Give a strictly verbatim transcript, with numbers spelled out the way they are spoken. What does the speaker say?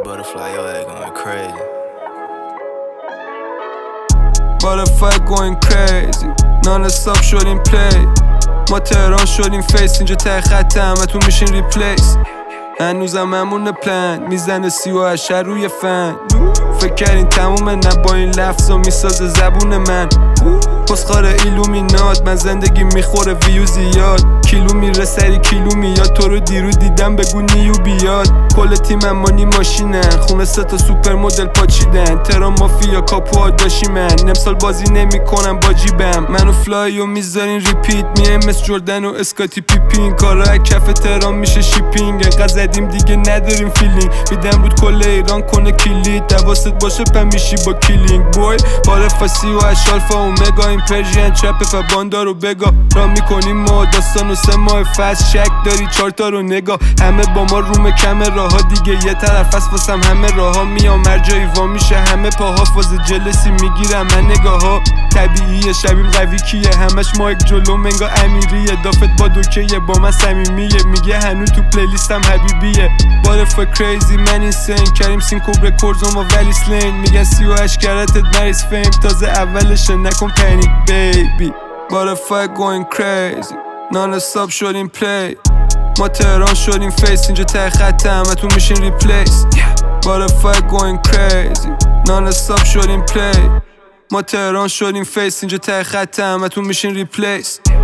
butterfly, your ass going crazy. Butterfly going crazy. non-stop شدیم پلی. ما تهران شدیم فیس. اینجا ته خط همه تو میشین ریپلیس. هنوزم همون پلن میزنه سی و هشت روی فن. فکر کردین تمومه؟ نه با این لفظا میسازه زبون من. پسخار ایلومینات من زندگی میخوره ویو زیاد. کیلو میره سری کیلو میاد. تو رو دیرو دیدم بگو نیو بیاد. کل تیم مانی ماشینن. خونه سه تا سوپر مدل پاچیدن. تهران مافیا کاپو داشی من. امسال بازی نمیکنم با جیبم. منو فلایو میذارین ریپیت. میایم مثل جردن و اسکاتی پیپین. کارا کف تهران میشه شیپینگ. انقدر زدیم دیگه نداریم فیلینگ. میدم بود کل ایران کنه کلید. دواست باشه پم میشی با کیلینگ بوی. بار فاسی و اشالفا اومگا. این پرژین چپه و باندا رو بگا. را میکنیم ما داستان و سه ماه فست. شک داری چارتا رو نگاه. همه با ما روم کم راها دیگه. یه طرف از واسم همه راها. میام مرجایی وا میشه همه پاها. فاز جلسی میگیرم من نگاه ها. طبیعیه شبیم قوی کیه. همش مایک جلو منگا امیریه. دافت با دوکیه با من صمیمیه. میگه هنو تو پلیلیستم حبیبیه. بار فا کریزی من اینسین. کریم سینکوب رکوردز ما ولی سلین. میگن سی و هشت کراتت نریس فیم. تازه اولشه نکن پنیک بیبی. Butterfly going crazy. non-stop شدیم پلی. ما تهران شدیم فیس. اینجا ته خط همه تو میشین ریپلیس. Butterfly going crazy. non-stop شدیم پلی. ما تهران شدیم فیس. اینجا ته خط همه تو میشین ریپلیس.